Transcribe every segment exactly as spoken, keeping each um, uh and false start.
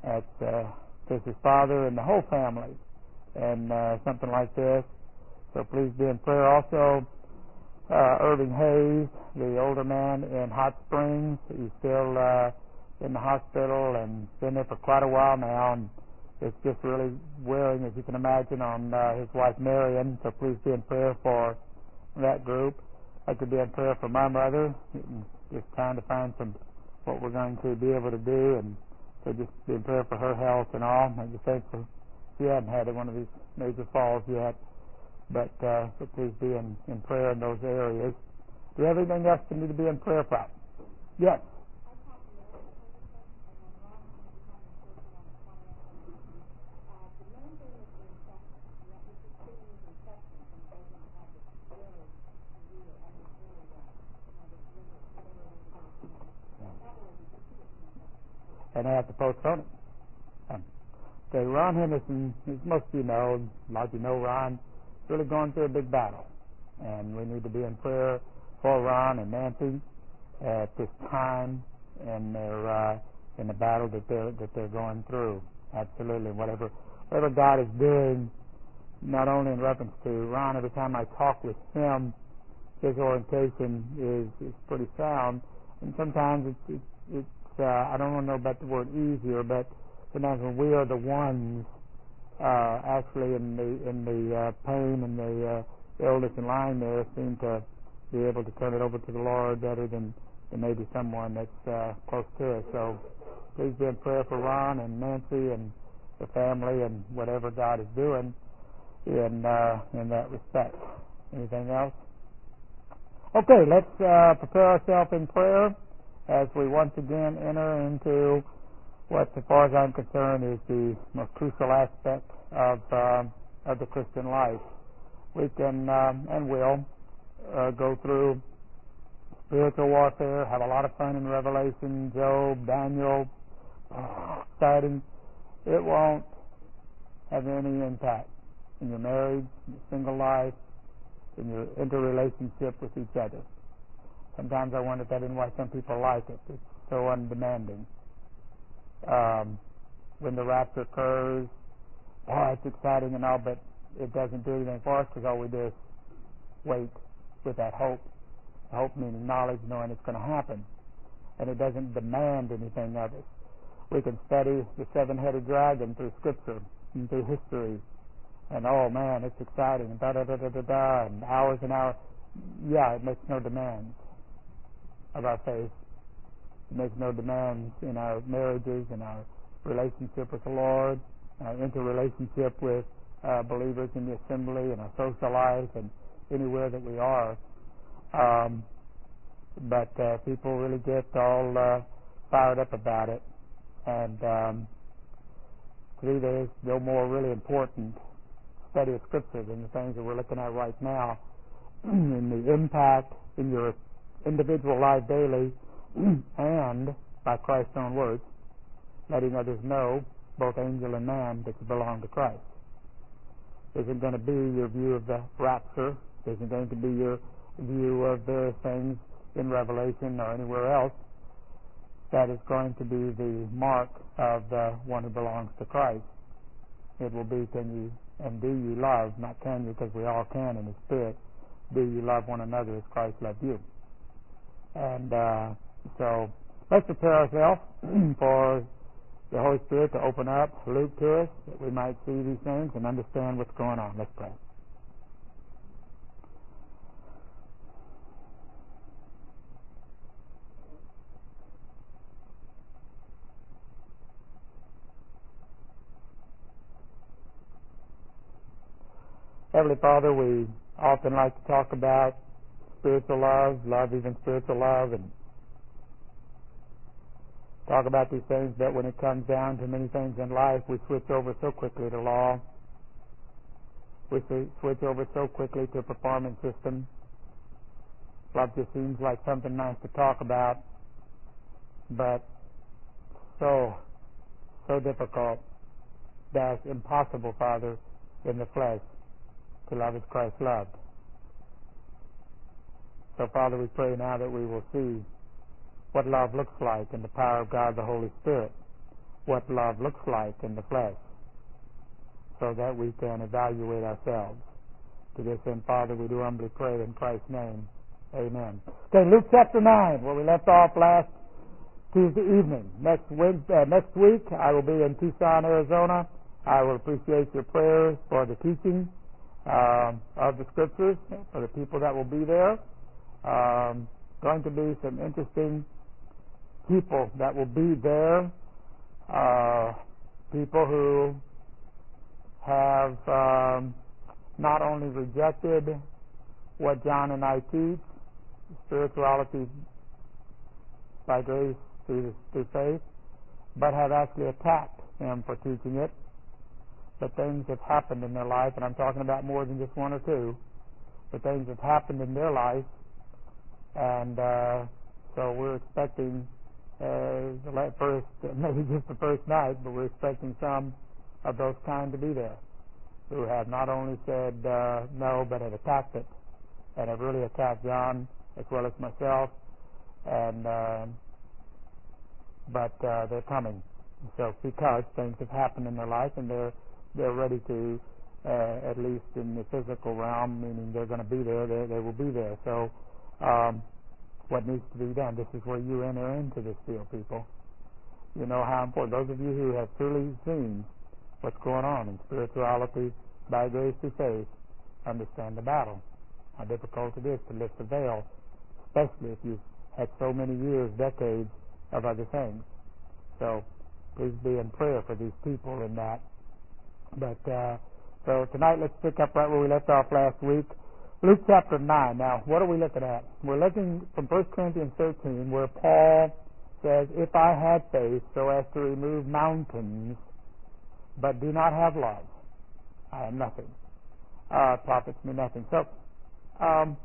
at uh, Chris's father and the whole family, and uh, something like this. So please be in prayer. Also, uh, Irving Hayes, the older man in Hot Springs, he's still uh, in the hospital and been there for quite a while now, and it's just really wearing, as you can imagine, on uh, his wife Marion. So please be in prayer for that group. I could be in prayer for my mother, just trying to find some what we're going to be able to do, and so just be in prayer for her health and all. I'm just thankful she hadn't had one of these major falls yet, but uh, so please be in, in prayer in those areas. Do you have anything else you need to be in prayer for? Yes. And I have to postpone it. Um, okay, Ron Henderson, as most of you know, like you know, Ron, really going through a big battle, and we need to be in prayer for Ron and Nancy at this time in their uh, in the battle that they're that they're going through. Absolutely, whatever whatever God is doing, not only in reference to Ron. Every time I talk with him, his orientation is is pretty sound, and sometimes it's it's, it's uh, I don't want to know about the word easier, but sometimes when we are the ones uh, actually in the in the uh, pain and the uh, illness and lying there, seem to be able to turn it over to the Lord better than, than maybe someone that's uh, close to us. So please be in prayer for Ron and Nancy and the family and whatever God is doing in uh, in that respect. Anything else? Okay, let's uh, prepare ourselves in prayer as we once again enter into what, as far as I'm concerned, is the most crucial aspect of uh, of the Christian life. We can um, and will uh, go through spiritual warfare, have a lot of fun in Revelation, Job, Daniel, exciting. It won't have any impact in your marriage, in your single life, in your interrelationship with each other. Sometimes I wonder if that isn't why some people like it. It's so undemanding. Um, when the rapture occurs, oh, it's exciting and all, but it doesn't do anything for us because all we do is wait with that hope. Hope meaning knowledge, knowing it's going to happen. And it doesn't demand anything of us. We can study the seven-headed dragon through Scripture and through history. And, oh, man, it's exciting. And da-da-da-da-da-da, and hours and hours. Yeah, it makes no demands of our faith. It makes no demands in our marriages, in our relationship with the Lord, our interrelationship with uh, believers in the assembly, and our social life, and anywhere that we are. Um, but uh, people really get all uh, fired up about it. And um, to me, there is no more really important study of Scripture than the things that we're looking at right now, and the impact in your individual life daily, and by Christ's own words, letting others know, both angel and man, that you belong to Christ. Isn't going to be your view of the rapture. Isn't going to be your view of various things in Revelation or anywhere else. That is going to be the mark of the one who belongs to Christ. It will be, can you and do you love, not can you, because we all can in the Spirit, do you love one another as Christ loved you. And uh, so let's prepare ourselves for the Holy Spirit to open up Luke to us, that we might see these things and understand what's going on. Let's pray. Heavenly Father, we often like to talk about spiritual love, love even spiritual love, and talk about these things, but when it comes down to many things in life, we switch over so quickly to law. We switch over so quickly to a performance system. Love just seems like something nice to talk about, but so, so difficult. That's impossible, Father, in the flesh, to love as Christ loved. So, Father, we pray now that we will see what love looks like in the power of God the Holy Spirit, what love looks like in the flesh, so that we can evaluate ourselves. To this end, Father, we do humbly pray in Christ's name. Amen. Okay, Luke chapter nine, where we left off last Tuesday evening. Next week, uh, next week, I will be in Tucson, Arizona. I will appreciate your prayers for the teaching um, of the Scriptures, for the people that will be there. Um, going to be some interesting people that will be there. Uh, people who have um, not only rejected what John and I teach, spirituality by grace through, through faith, but have actually attacked him for teaching it. But things have happened in their life, and I'm talking about more than just one or two, but things have happened in their life, and uh, so we're expecting uh, the first, maybe just the first night, but we're expecting some of those kind to be there, who have not only said uh, no, but have attacked it, and have really attacked John as well as myself, and uh, but uh, they're coming. So because things have happened in their life, and they're they're ready to, uh, at least in the physical realm, meaning they're going to be there, they, they will be there. So um, what needs to be done? This is where you enter into this deal, people. You know how important. Those of you who have truly seen what's going on in spirituality by grace through faith understand the battle. How difficult it is to lift the veil, especially if you've had so many years, decades of other things. So please be in prayer for these people in that. But uh, so tonight, let's pick up right where we left off last week. Luke chapter nine. Now, what are we looking at? We're looking from First Corinthians thirteen, where Paul says, "If I had faith so as to remove mountains, but do not have love, I am nothing. Uh, profits me nothing." So, um,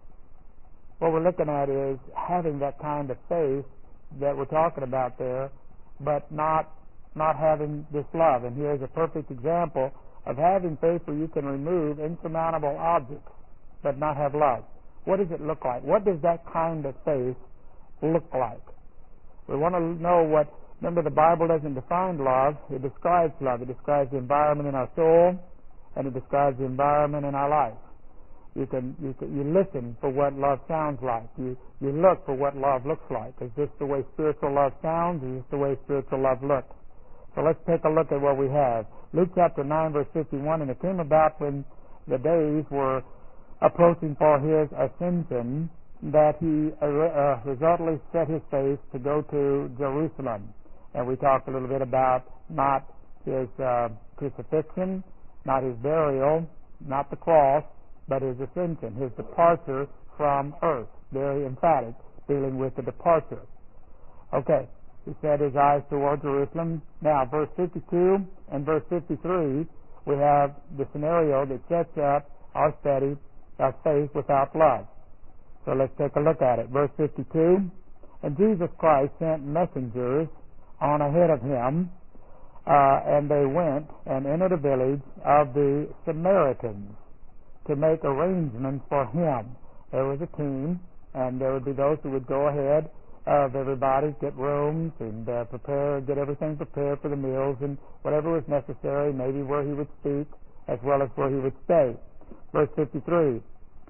what we're looking at is having that kind of faith that we're talking about there, but not not having this love. And here's a perfect example of having faith where you can remove insurmountable objects, but not have love. What does it look like? What does that kind of faith look like? We want to know what. Remember, the Bible doesn't define love. It describes love. It describes the environment in our soul, and it describes the environment in our life. You can you can, you listen for what love sounds like. You you look for what love looks like. Is this the way spiritual love sounds? Is this the way spiritual love looks? So let's take a look at what we have. Luke chapter nine, verse fifty-one. And it came about when the days were approaching for his ascension that he uh, uh, resolutely set his face to go to Jerusalem. And we talked a little bit about not his uh, crucifixion, not his burial, not the cross, but his ascension, his departure from earth. Very emphatic, dealing with the departure. Okay, he set his eyes toward Jerusalem. Now, verse fifty-two and verse fifty-three, we have the scenario that sets up our study of faith without love. So let's take a look at it. Verse fifty-two, and Jesus Christ sent messengers on ahead of him, uh, and they went and entered a village of the Samaritans to make arrangements for him. There was a team, and there would be those who would go ahead of everybody, get rooms and uh, prepare, get everything prepared for the meals and whatever was necessary, maybe where he would speak as well as where he would stay. Verse fifty-three,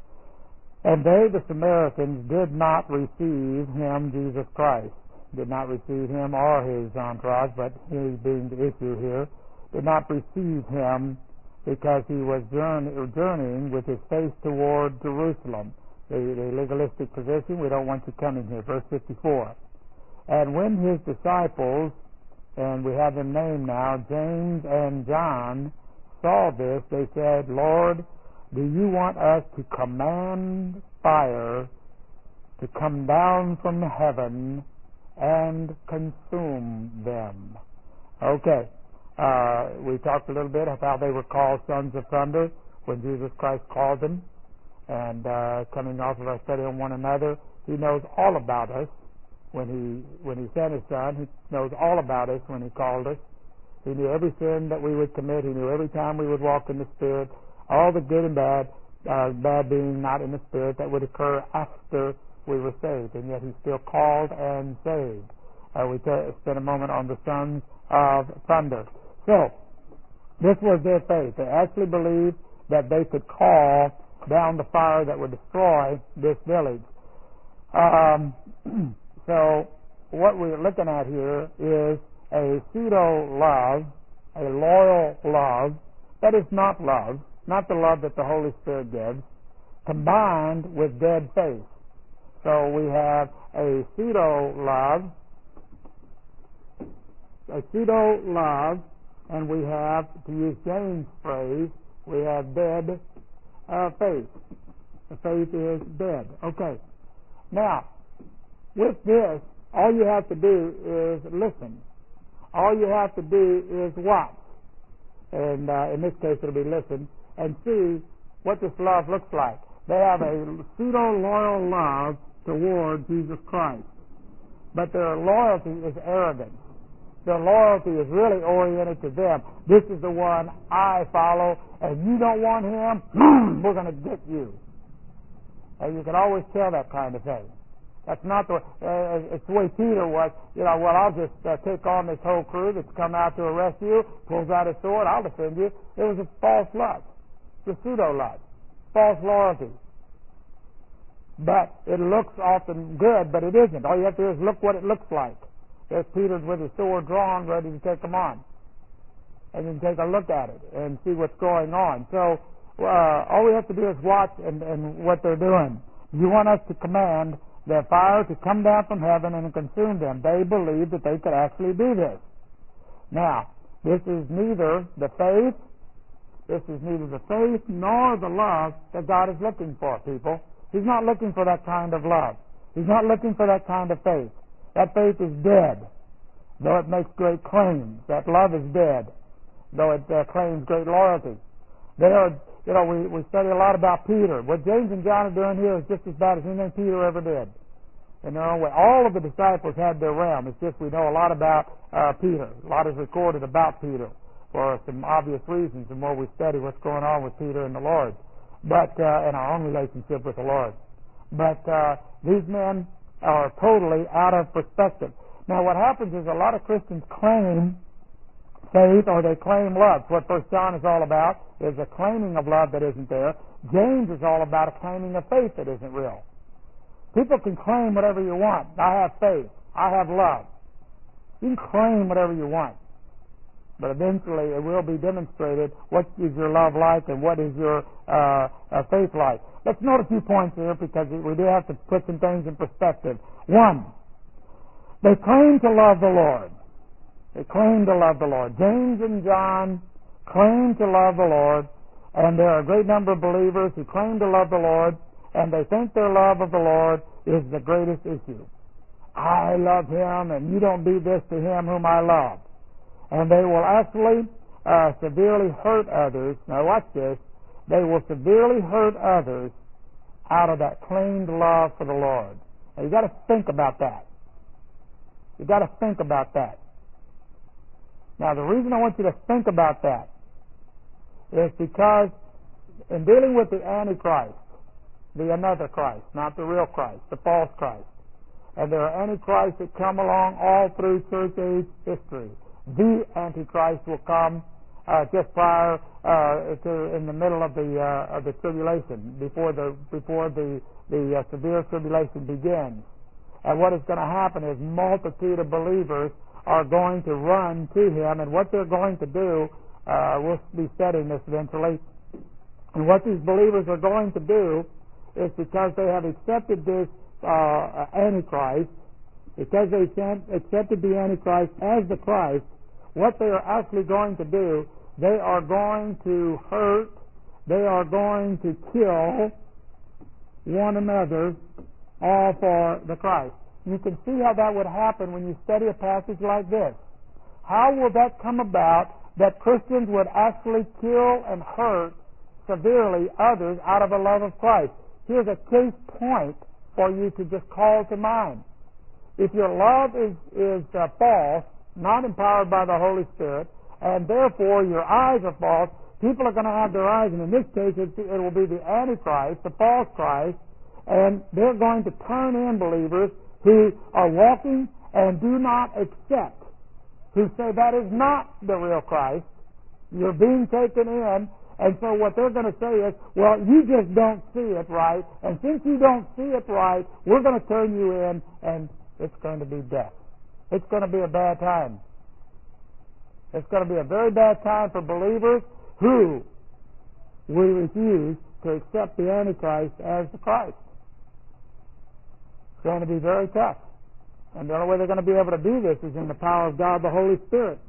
and they, the Samaritans, did not receive him, Jesus Christ, did not receive him or his entourage, but he being the issue here, did not receive him because he was journeying with his face toward Jerusalem. The, the legalistic position, we don't want you coming here. Verse fifty-four. And when his disciples, and we have them named now, James and John, saw this, they said, Lord, do you want us to command fire to come down from heaven and consume them? Okay. Uh, we talked a little bit of how they were called sons of thunder when Jesus Christ called them. And uh, coming off of our study on one another, he knows all about us when he when he sent his son. He knows all about us when he called us. He knew every sin that we would commit. He knew every time we would walk in the Spirit, all the good and bad, uh, bad being not in the Spirit, that would occur after we were saved. And yet he still called and saved. Uh, we t- spent a moment on the sons of thunder. So, this was their faith. They actually believed that they could call down the fire that would destroy this village. Um, so, what we're looking at here is a pseudo-love, a loyal love, that is not love, not the love that the Holy Spirit gives, combined with dead faith. So we have a pseudo-love, a pseudo-love, and we have, to use James' phrase, we have dead uh, faith. The faith is dead. Okay. Now, with this, all you have to do is listen. All you have to do is watch. And uh, in this case, it'll be listen and see what this love looks like. They have a pseudo-loyal love toward Jesus Christ. But their loyalty is arrogant. Their loyalty is really oriented to them. This is the one I follow, and you don't want him, we're going to get you. And you can always tell that kind of thing. That's not the, uh, it's the way Peter was, you know, well, I'll just uh, take on this whole crew that's come out to arrest you, pulls out his sword, I'll defend you. It was a false love. It's a pseudo-love. False loyalty. But it looks often good, but it isn't. All you have to do is look what it looks like. There's Peter with his sword drawn, ready to take them on. And then take a look at it and see what's going on. So, uh, all we have to do is watch and, and what they're doing. You want us to command their fire to come down from heaven and consume them. They believed that they could actually do this. Now, this is neither the faith, this is neither the faith nor the love that God is looking for, people. He's not looking for that kind of love. He's not looking for that kind of faith. That faith is dead, though it makes great claims. That love is dead, though it uh, claims great loyalty. They are, you know, we, we study a lot about Peter. What James and John are doing here is just as bad as anything Peter ever did. In their own way. All of the disciples had their realm. It's just we know a lot about uh, Peter. A lot is recorded about Peter for some obvious reasons and more we study what's going on with Peter and the Lord. But, uh, and our own relationship with the Lord. But uh, these men are totally out of perspective. Now what happens is a lot of Christians claim faith or they claim love. What First John is all about is a claiming of love that isn't there. James is all about a claiming of faith that isn't real. People can claim whatever you want. I have faith. I have love. You can claim whatever you want. But eventually it will be demonstrated what is your love like and what is your uh, uh, faith like. Let's note a few points here because we do have to put some things in perspective. One, they claim to love the Lord. They claim to love the Lord. James and John claim to love the Lord, and there are a great number of believers who claim to love the Lord, and they think their love of the Lord is the greatest issue. I love him, and you don't do this to him whom I love. And they will actually uh, severely hurt others. Now watch this. They will severely hurt others out of that claimed love for the Lord. Now you've got to think about that. You've got to think about that. Now the reason I want you to think about that is because in dealing with the Antichrist, the another Christ, not the real Christ, the false Christ, and there are Antichrists that come along all through church age history. The Antichrist will come uh, just prior uh, to in the middle of the uh, of the tribulation, before the before the the uh, severe tribulation begins. And what is going to happen is multitude of believers are going to run to him, and what they're going to do, uh, we'll be studying this eventually. And what these believers are going to do is because they have accepted this uh, Antichrist, because they accepted the Antichrist as the Christ, what they are actually going to do, they are going to hurt, they are going to kill one another, all for the Christ. You can see how that would happen when you study a passage like this. How will that come about that Christians would actually kill and hurt severely others out of a love of Christ? Here's a case point for you to just call to mind. If your love is, is uh, false, not empowered by the Holy Spirit, and therefore your eyes are false, people are going to have their eyes, and in this case it, it will be the Antichrist, the false Christ, and they're going to turn in believers who are walking and do not accept, who say that is not the real Christ. You're being taken in, and so what they're going to say is, well, you just don't see it right, and since you don't see it right, we're going to turn you in, and it's going to be death. It's going to be a bad time. It's going to be a very bad time for believers who we refuse to accept the Antichrist as the Christ. It's going to be very tough. And the only way they're going to be able to do this is in the power of God, the Holy Spirit.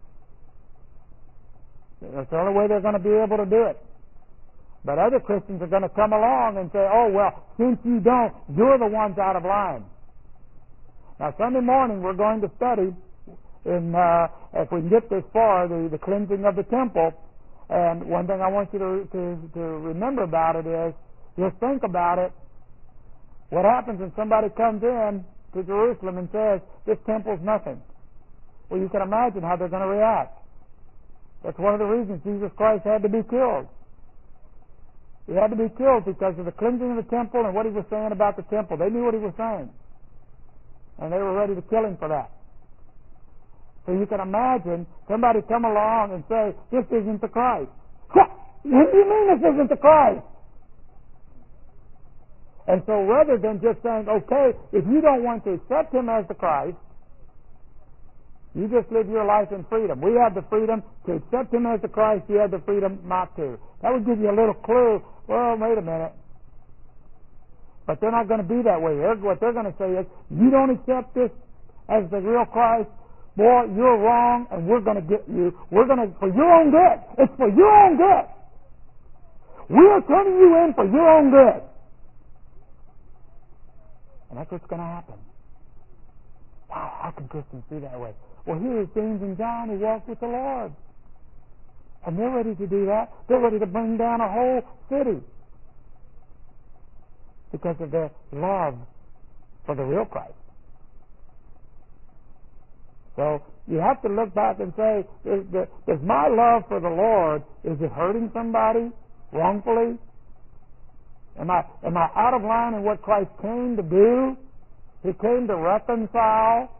That's the only way they're going to be able to do it. But other Christians are going to come along and say, oh, well, since you don't, you're the ones out of line. Now, Sunday morning we're going to study, in, uh, if we can get this far, the, the cleansing of the temple. And one thing I want you to, to, to remember about it is, just think about it. What happens when somebody comes in to Jerusalem and says, this temple's nothing? Well, you can imagine how they're going to react. That's one of the reasons Jesus Christ had to be killed. He had to be killed because of the cleansing of the temple and what he was saying about the temple. They knew what he was saying. And they were ready to kill him for that. So you can imagine somebody come along and say, this isn't the Christ. What do you mean this isn't the Christ? And so rather than just saying, okay, if you don't want to accept him as the Christ, you just live your life in freedom. We have the freedom to accept him as the Christ. You have the freedom not to. That would give you a little clue. Well, wait a minute. But they're not going to be that way. They're, what they're going to say is, you don't accept this as the real Christ, boy, you're wrong, and we're going to get you. We're going to, for your own good. It's for your own good. We're turning you in for your own good. And that's what's going to happen. Wow, how can Christians be that way? Well, here is James and John who walked with the Lord. And they're ready to do that. They're ready to bring down a whole city because of their love for the real Christ. So you have to look back and say, is, the, is my love for the Lord, is it hurting somebody wrongfully? Am I, am I out of line in what Christ came to do? He came to reconcile,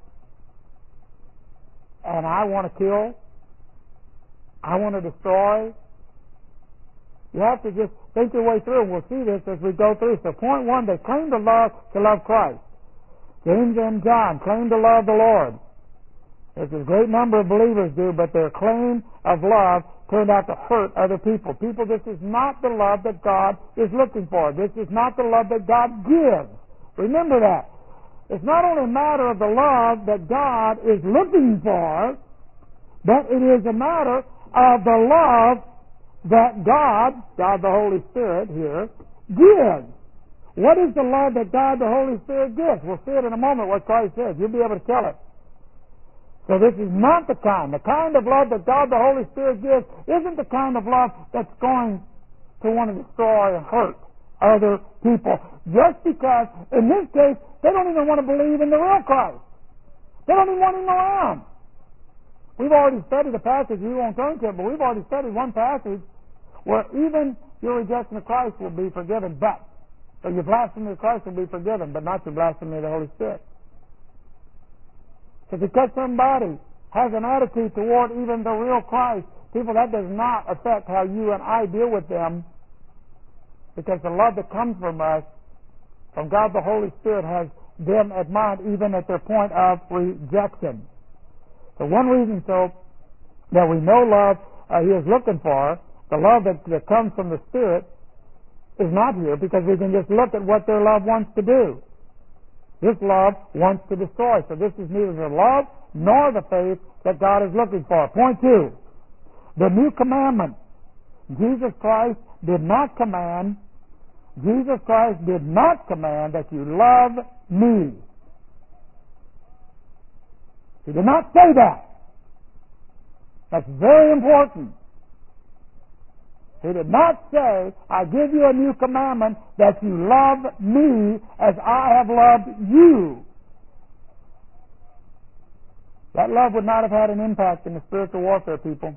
and I want to kill. I want to destroy. You have to just think your way through, and we'll see this as we go through. So point one, they claim to love to love Christ. James and John claim to love the Lord. There's a great number of believers do, but their claim of love turned out to hurt other people. People, this is not the love that God is looking for. This is not the love that God gives. Remember that. It's not only a matter of the love that God is looking for, but it is a matter of the love that God, God the Holy Spirit here, gives. What is the love that God the Holy Spirit gives? We'll see it in a moment what Christ says. You'll be able to tell it. So this is not the kind. The kind of love that God the Holy Spirit gives isn't the kind of love that's going to want to destroy and hurt other people. Just because, in this case, they don't even want to believe in the real Christ. They don't even want him around. We've already studied a passage, we won't turn to it, but we've already studied one passage where even your rejection of Christ will be forgiven, but, or your blasphemy of Christ will be forgiven, but not your blasphemy of the Holy Spirit. So because somebody has an attitude toward even the real Christ, people, that does not affect how you and I deal with them, because the love that comes from us, from God the Holy Spirit, has them at mind even at their point of rejection. So one reason so that we know love uh, he is looking for, the love that, that comes from the Spirit, is not here, because we can just look at what their love wants to do. This love wants to destroy. So this is neither the love nor the faith that God is looking for. Point two, the new commandment. Jesus Christ did not command, Jesus Christ did not command that you love me. He did not say that. That's very important. He did not say, I give you a new commandment that you love me as I have loved you. That love would not have had an impact in the spiritual warfare, people.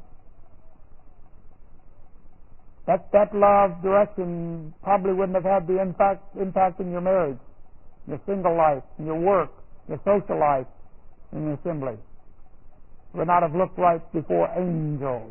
That, that love direction probably wouldn't have had the impact, impact in your marriage, your single life, in your work, your social life, in your assembly. It would not have looked right before angels.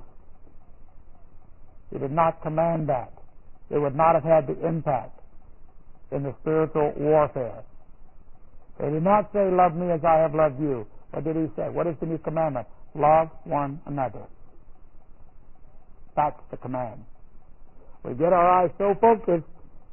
He did not command that. It would not have had the impact in the spiritual warfare. He did not say, love me as I have loved you. What did he say? What is the new commandment? Love one another. That's the command. We get our eyes so focused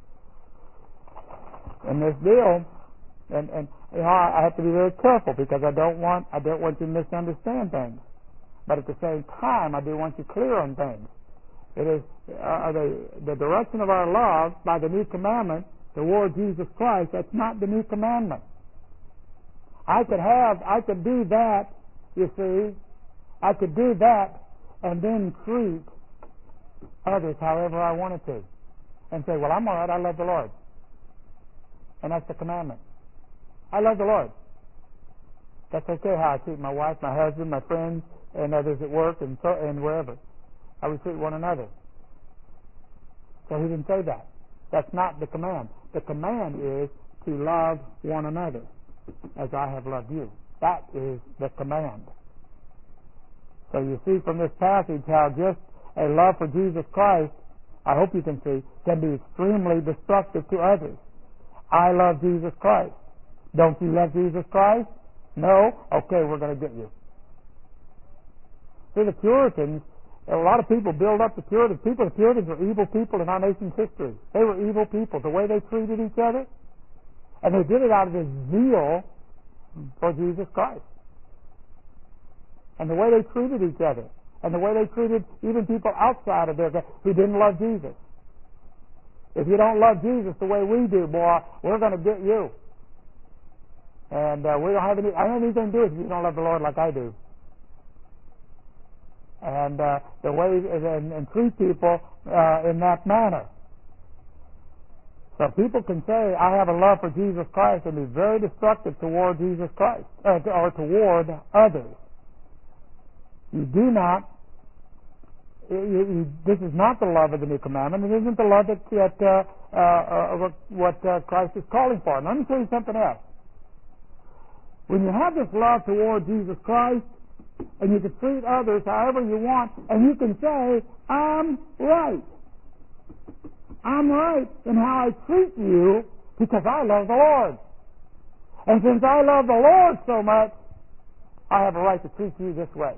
in this deal, and, and you know, I have to be very careful because I don't want I don't want you to misunderstand things. But at the same time, I do want you clear on things. It is uh, the the direction of our love by the new commandment toward Jesus Christ. That's not the new commandment. I could have I could do that. You see, I could do that and then treat others however I wanted to, and say, well, I'm all right. I love the Lord, and that's the commandment. I love the Lord. That's okay how I treat my wife, my husband, my friends, and others at work and so, and wherever. How we treat one another. So he didn't say that. That's not the command. The command is to love one another as I have loved you. That is the command. So you see from this passage how just a love for Jesus Christ, I hope you can see, can be extremely destructive to others. I love Jesus Christ. Don't you love Jesus Christ? No? Okay, we're going to get you. See, the Puritans, a lot of people build up the Puritans. People, the Puritans were evil people in our nation's history. They were evil people. The way they treated each other, and they did it out of this zeal for Jesus Christ. And the way they treated each other, and the way they treated even people outside of there who didn't love Jesus. If you don't love Jesus the way we do, boy, we're going to get you. And uh, we don't have any, I don't have anything to do with it if you don't love the Lord like I do. And uh, the way and, and treat people uh, in that manner. So people can say, I have a love for Jesus Christ, and be very destructive toward Jesus Christ, uh, or toward others. You do not, you, you, this is not the love of the new commandment. It isn't the love that, that uh, uh, uh, what uh, Christ is calling for. And let me tell you something else. When you have this love toward Jesus Christ, and you can treat others however you want, and you can say, I'm right. I'm right in how I treat you because I love the Lord. And since I love the Lord so much, I have a right to treat you this way.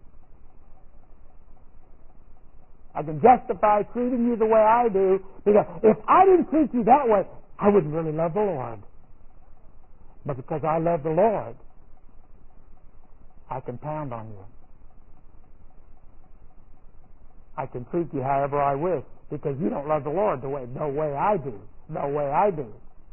I can justify treating you the way I do because if I didn't treat you that way, I wouldn't really love the Lord. But because I love the Lord, I can pound on you. I can treat you however I wish because you don't love the Lord the way, the way I do. The way I do.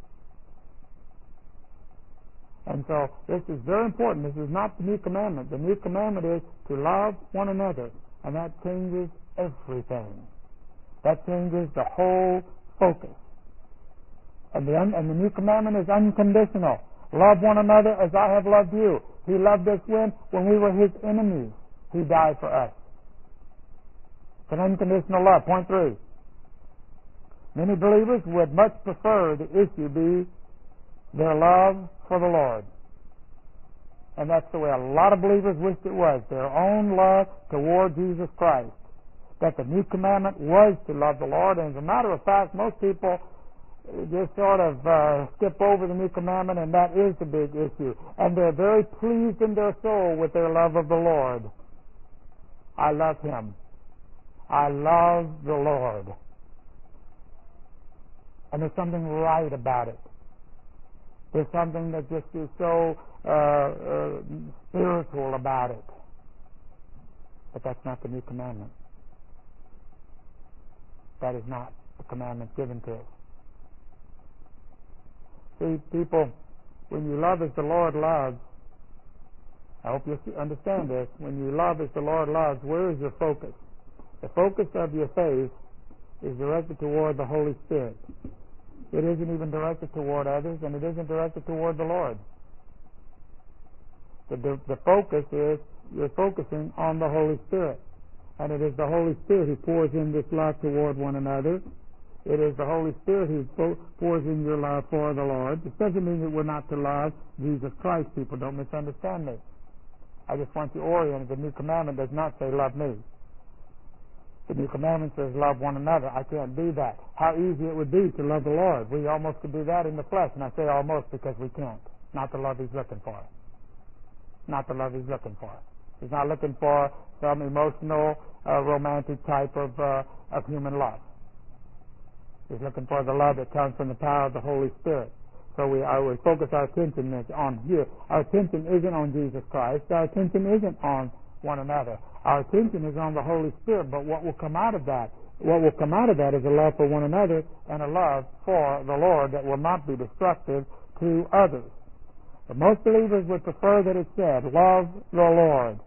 And so this is very important. This is not the new commandment. The new commandment is to love one another. And that changes everything. That changes the whole focus. And the, un, and the new commandment is unconditional. Love one another as I have loved you. He loved us when? When we were His enemies. He died for us. It's an unconditional love. Point three. Many believers would much prefer the issue be their love for the Lord. And that's the way a lot of believers wished it was. Their own love toward Jesus Christ. That the new commandment was to love the Lord. And as a matter of fact, most people just sort of uh, skip over the new commandment, and that is the big issue. And they're very pleased in their soul with their love of the Lord. I love Him. I love the Lord. And there's something right about it. There's something that just is so uh, uh, spiritual about it. But that's not the new commandment. That is not the commandment given to us. See, people, when you love as the Lord loves, I hope you understand this, when you love as the Lord loves, where is your focus? The focus of your faith is directed toward the Holy Spirit. It isn't even directed toward others, and it isn't directed toward the Lord. The, the, the focus is you're focusing on the Holy Spirit. And it is the Holy Spirit who pours in this love toward one another. It is the Holy Spirit who pours in your love for the Lord. It doesn't mean that we're not to love Jesus Christ. People don't misunderstand me. I just want you oriented. The new commandment does not say love me. The new commandment says love one another. I can't do that. How easy it would be to love the Lord. We almost could do that in the flesh, and I say almost because we can't. Not the love He's looking for. Not the love He's looking for. He's not looking for some emotional, uh, romantic type of uh, of human love. He's looking for the love that comes from the power of the Holy Spirit. So we, I would focus our attention on here. Our attention isn't on Jesus Christ. Our attention isn't on one another. Our attention is on the Holy Spirit. But what will come out of that? What will come out of that is a love for one another and a love for the Lord that will not be destructive to others. But most believers would prefer that it said, love the Lord.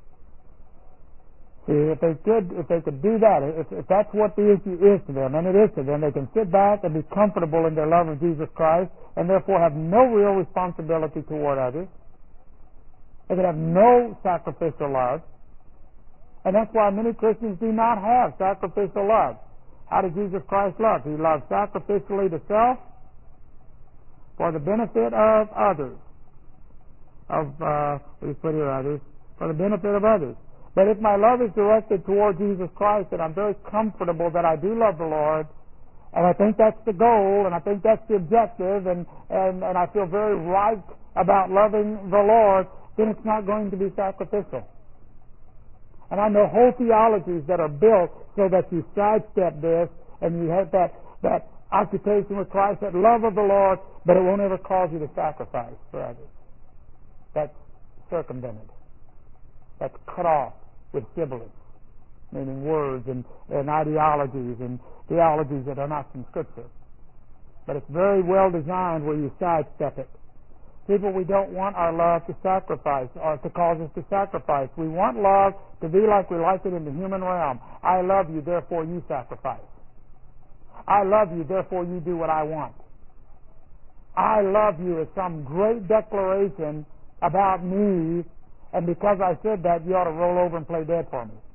See, if they could, if they could do that, if, if that's what the issue is to them, and it is to them, they can sit back and be comfortable in their love of Jesus Christ, and therefore have no real responsibility toward others. They can have no sacrificial love, and that's why many Christians do not have sacrificial love. How did Jesus Christ love? He loved sacrificially to self for the benefit of others. Of uh, what do you put here, others? For the benefit of others. But if my love is directed toward Jesus Christ, then I'm very comfortable that I do love the Lord, and I think that's the goal, and I think that's the objective, and, and, and I feel very right about loving the Lord, then it's not going to be sacrificial. And I know whole theologies that are built so that you sidestep this, and you have that, that occupation with Christ, that love of the Lord, but it won't ever cause you to sacrifice for others. That's circumvented. That's cut off with sibilants, meaning words and, and ideologies and theologies that are not from Scripture. But it's very well designed where you sidestep it. People, we don't want our love to sacrifice or to cause us to sacrifice. We want love to be like we like it in the human realm. I love you, therefore you sacrifice. I love you, therefore you do what I want. I love you is some great declaration about me, and because I said that, you ought to roll over and play dead for me.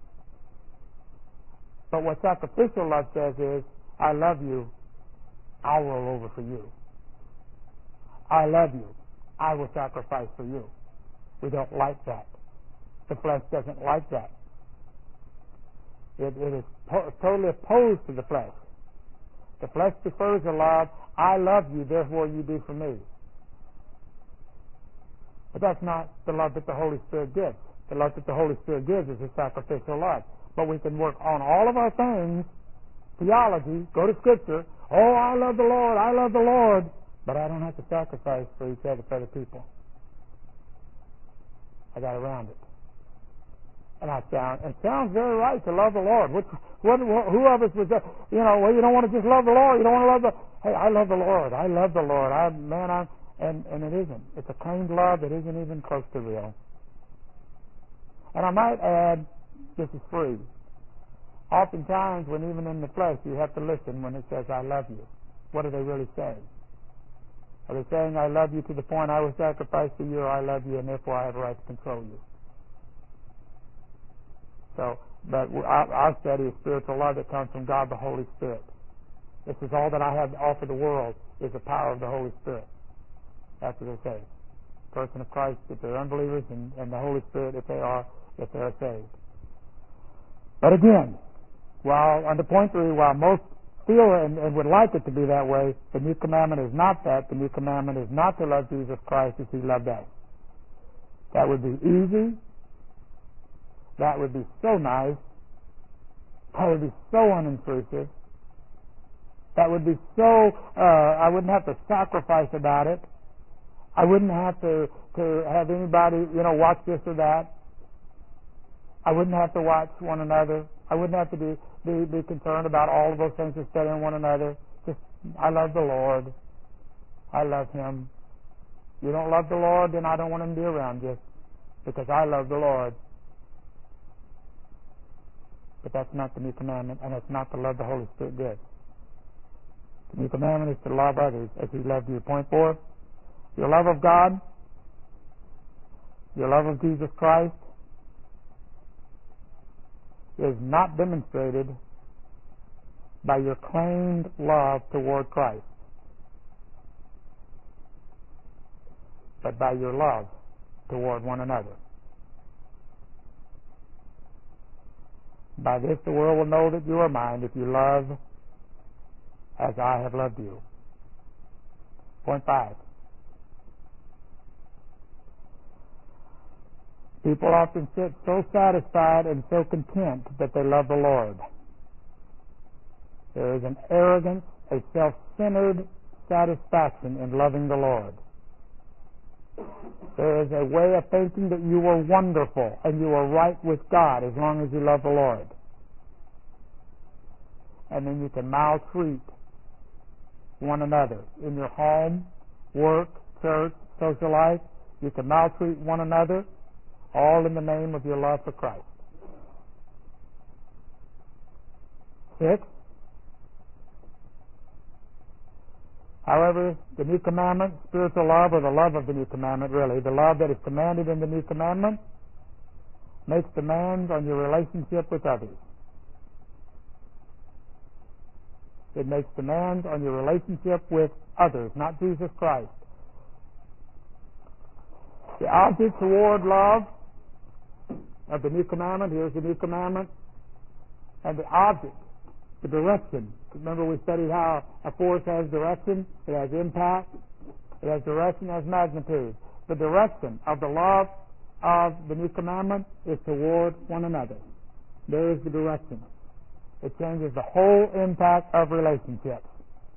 But what sacrificial love says is, I love you, I'll roll over for you. I love you, I will sacrifice for you. We don't like that. The flesh doesn't like that. It, it is po- totally opposed to the flesh. The flesh prefers a love, I love you, therefore you do for me. But that's not the love that the Holy Spirit gives. The love that the Holy Spirit gives is a sacrificial love. But we can work on all of our things, theology, go to Scripture. Oh, I love the Lord, I love the Lord. But I don't have to sacrifice for each other, for other people. I got around it. And I sound, it sounds very right to love the Lord. What, what, who of us was that? You know, well, you don't want to just love the Lord. You don't want to love the, hey, I love the Lord. I love the Lord. I, man, I'm, And, and it isn't. It's a claimed love that isn't even close to real. And I might add, this is free. Oftentimes, when even in the flesh, you have to listen when it says, I love you. What are they really saying? Are they saying, I love you to the point I will sacrifice for you, or I love you and therefore I have a right to control you? So, but our, our study is spiritual love that comes from God the Holy Spirit. This is all that I have to offer the world, is the power of the Holy Spirit. That's what they say. Person of Christ if they're unbelievers, and, and the Holy Spirit if they are if they are saved. But again, while under point three, while most feel and, and would like it to be that way, the new commandment is not that. The new commandment is not to love Jesus Christ as He loved us. That would be easy. That would be so nice. That would be so unintrusive. That would be so, uh, I wouldn't have to sacrifice about it. I wouldn't have to, to have anybody, you know, watch this or that. I wouldn't have to watch one another. I wouldn't have to be, be, be concerned about all of those things that studying one another. Just, I love the Lord. I love Him. You don't love the Lord, then I don't want Him to be around you, because I love the Lord. But that's not the new commandment, and it's not the love the Holy Spirit gives. The new commandment is to love others as He loved you. Point four, your love of God, your love of Jesus Christ, is not demonstrated by your claimed love toward Christ, but by your love toward one another. By this the world will know that you are mine, if you love as I have loved you. Point five. People often sit so satisfied and so content that they love the Lord. There is an arrogance, a self-centered satisfaction in loving the Lord. There is a way of thinking that you are wonderful and you are right with God as long as you love the Lord. And then you can maltreat one another in your home, work, church, social life. You can maltreat one another, all in the name of your love for Christ. Six. However, the new commandment, spiritual love, or the love of the new commandment, really, the love that is commanded in the new commandment, makes demands on your relationship with others. It makes demands on your relationship with others, not Jesus Christ. The object toward love of the new commandment, here's the new commandment, and the object, the direction. Remember we studied how a force has direction, it has impact, it has direction, it has magnitude. The direction of the love of the new commandment is toward one another. There is the direction. It changes the whole impact of relationships.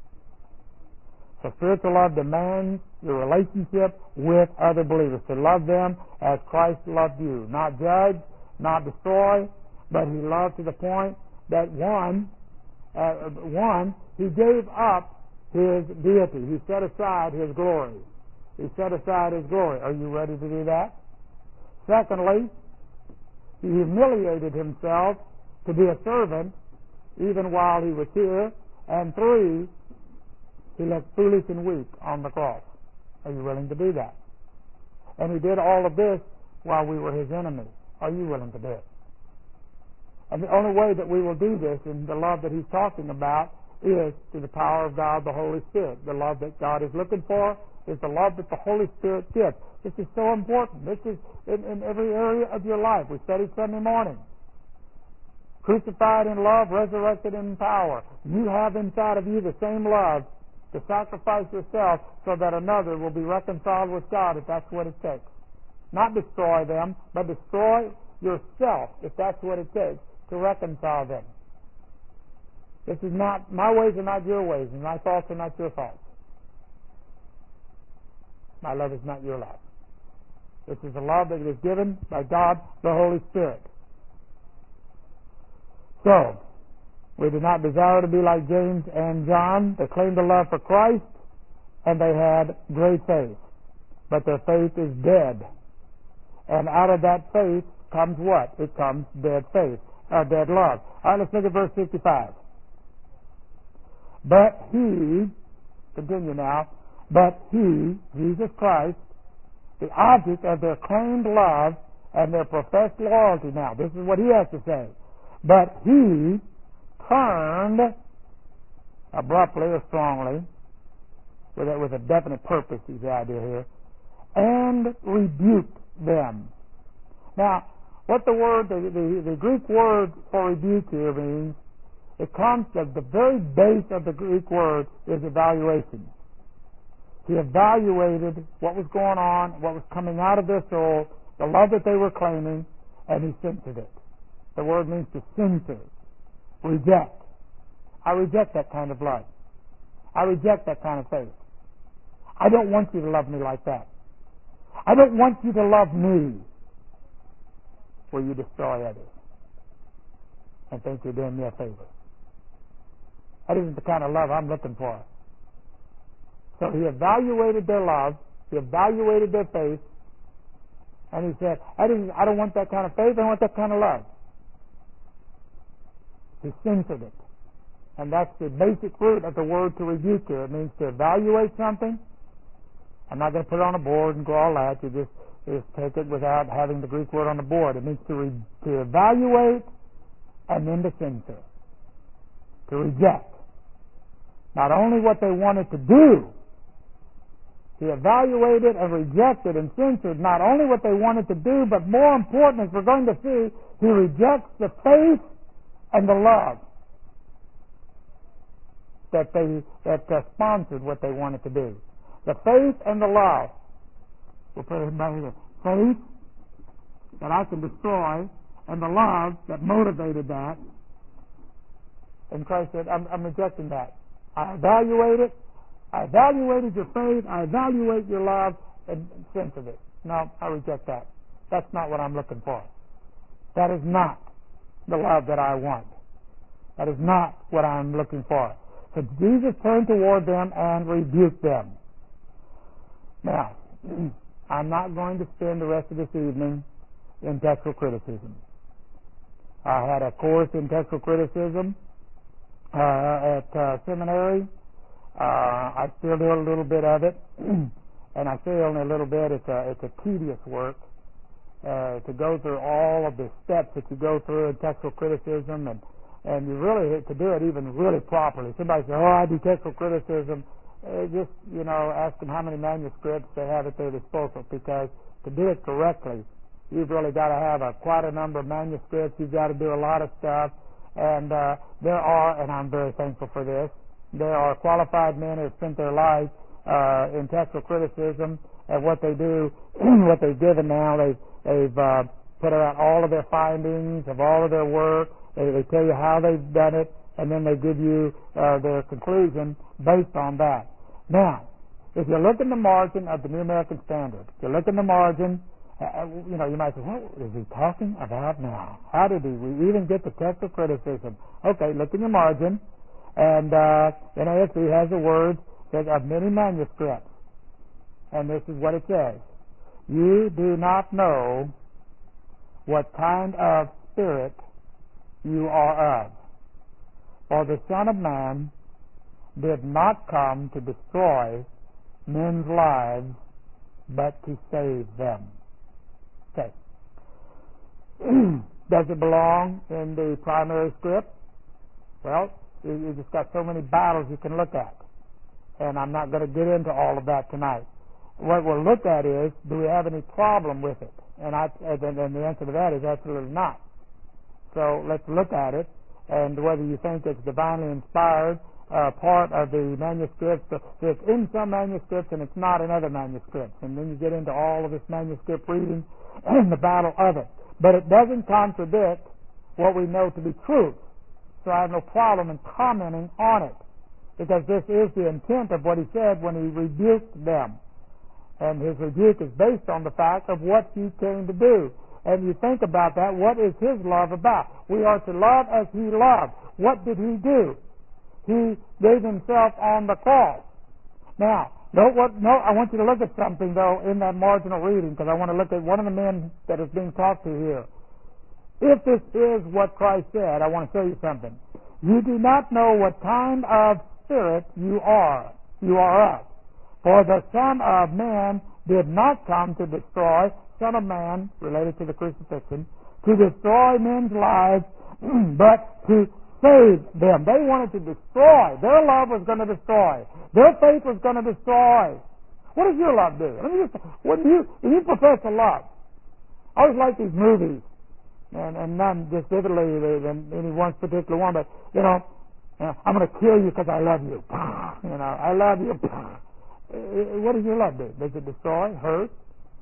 So spiritual love demands your relationship with other believers, to love them as Christ loved you. Not judge, not destroy, but He loved to the point that one, uh, one, He gave up His deity. He set aside His glory. He set aside His glory. Are you ready to do that? Secondly, He humiliated Himself to be a servant even while He was here. And three, He looked foolish and weak on the cross. Are you willing to do that? And He did all of this while we were His enemies. Are you willing to do it? And the only way that we will do this in the love that He's talking about is through the power of God, the Holy Spirit. The love that God is looking for is the love that the Holy Spirit gives. This is so important. This is in, in every area of your life. We studied Sunday morning. Crucified in love, resurrected in power. You have inside of you the same love to sacrifice yourself so that another will be reconciled with God if that's what it takes. Not destroy them, but destroy yourself if that's what it takes to reconcile them. This is not, my ways are not your ways, and my thoughts are not your thoughts. My love is not your love. This is a love that is given by God, the Holy Spirit. So, we do not desire to be like James and John. They claimed a love for Christ, and they had great faith. But their faith is dead. And out of that faith comes what? It comes dead faith, uh, dead love. All right, let's look at verse fifty-five. But He, continue now, but He, Jesus Christ, the object of their claimed love and their professed loyalty. Now, this is what He has to say. But He turned abruptly or strongly, with a, with a definite purpose is the idea here, and rebuked them. Now, what the word, the, the, the Greek word for rebuke here means, it comes at the very base of the Greek word is evaluation. He evaluated what was going on, what was coming out of their soul, the love that they were claiming, and He censored it. The word means to censor, reject. I reject that kind of love. I reject that kind of faith. I don't want you to love me like that. I don't want you to love me where you destroy others and think you're doing me a favor. That isn't the kind of love I'm looking for. So He evaluated their love, He evaluated their faith, and He said, I, didn't, I don't want that kind of faith, I want that kind of love. He censored it. And that's the basic root of the word to rebuke here. It means to evaluate something. I'm not going to put it on a board and go all that. You just, just take it without having the Greek word on the board. It means to, re, to evaluate and then to censor. To reject. Not only what they wanted to do, He evaluated and rejected and censored not only what they wanted to do, but more important, as we're going to see, He rejects the faith and the love that they that uh, sponsored what they wanted to do. The faith and the love. We'll put it back here. Faith that I can destroy, and the love that motivated that. And Christ said, I'm, I'm rejecting that. I evaluate it. I evaluated your faith. I evaluate your love and sense of it. No, I reject that. That's not what I'm looking for. That is not the love that I want. That is not what I'm looking for. So Jesus turned toward them and rebuked them. Now, I'm not going to spend the rest of this evening in textual criticism. I had a course in textual criticism uh, at uh, seminary. Uh, I still do a little bit of it, and I say only a little bit. It's a it's a tedious work uh, to go through all of the steps that you go through in textual criticism, and and you really to do it even really properly. Somebody says, "Oh, I do textual criticism." Uh, just you know, ask them how many manuscripts they have at their disposal, because to do it correctly, you've really got to have a, quite a number of manuscripts. You've got to do a lot of stuff, and uh, there are, and I'm very thankful for this, there are qualified men who have spent their life uh, in textual criticism, and what they do, what they've given now, they've, they've uh, put out all of their findings of all of their work. They, they tell you how they've done it, and then they give you uh, their conclusion based on that. Now, if you look in the margin of the New American Standard, if you look in the margin, uh, you know, you might say, what is he talking about now? How did he we even get to textual criticism? Okay, look in your margin, and uh, N A S B has the words that of many manuscripts, and this is what it says. You do not know what kind of spirit you are of. For the Son of Man did not come to destroy men's lives, but to save them. Okay. Does it belong in the primary script? Well, you, you just got so many battles you can look at, and I'm not going to get into all of that tonight. What we'll look at is, do we have any problem with it? And, I, and, and the answer to that is absolutely not. So let's look at it, and whether you think it's divinely inspired uh, part of the manuscripts. So it's in some manuscripts and it's not in other manuscripts. And then you get into all of this manuscript reading and the battle of it. But it doesn't contradict what we know to be truth. So I have no problem in commenting on it, because this is the intent of what he said when he rebuked them. And his rebuke is based on the fact of what he came to do. And you think about that, what is his love about? We are to love as he loved. What did he do? He gave himself on the cross. Now, no, what, no, I want you to look at something, though, in that marginal reading, because I want to look at one of the men that is being talked to here. If this is what Christ said, I want to show you something. You do not know what kind of spirit you are, you are of. For the Son of Man did not come to destroy, Son of Man, related to the crucifixion, to destroy men's lives, but to save them. They wanted to destroy. Their love was going to destroy. Their faith was going to destroy. What does your love do? Let me just, when you, when you profess a love, I always like these movies, and, and none just vividly than any one particular one, but, you know, you know I'm going to kill you because I love you. You know, I love you. What does your love do? Does it destroy, hurt?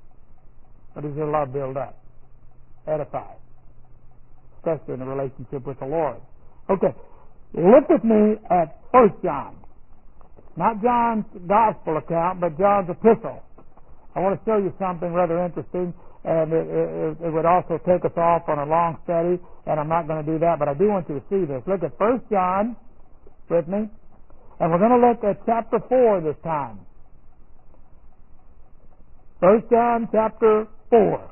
Or does your love build up, edify, especially in a relationship with the Lord? Okay, look with me at First John. Not John's gospel account, but John's epistle. I want to show you something rather interesting, and it, it, it would also take us off on a long study, and I'm not going to do that, but I do want you to see this. Look at First John with me, and we're going to look at chapter four this time. First John chapter four.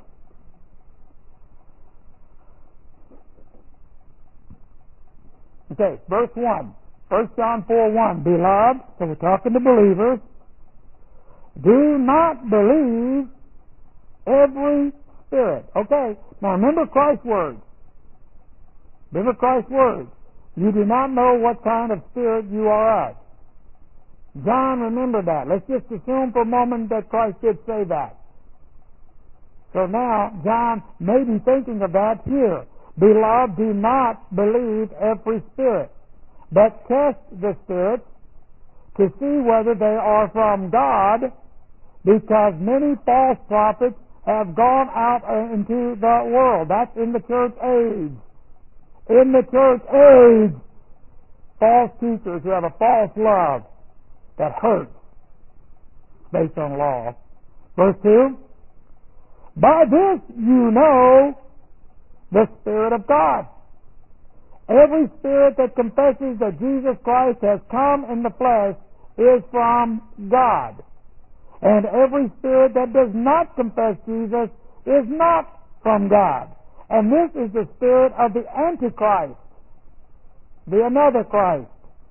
Okay, verse one. First John four one. Beloved, so we're talking to believers, do not believe every spirit. Okay, now remember Christ's words. Remember Christ's words. You do not know what kind of spirit you are of. John, remember that. Let's just assume for a moment that Christ did say that. So now, John may be thinking of that here. Beloved, do not believe every spirit, but test the spirits to see whether they are from God, because many false prophets have gone out into the world. That's in the church age. In the church age, false teachers who have a false love that hurts based on law. Verse two, by this you know the Spirit of God. Every spirit that confesses that Jesus Christ has come in the flesh is from God. And every spirit that does not confess Jesus is not from God. And this is the spirit of the Antichrist, the another Christ,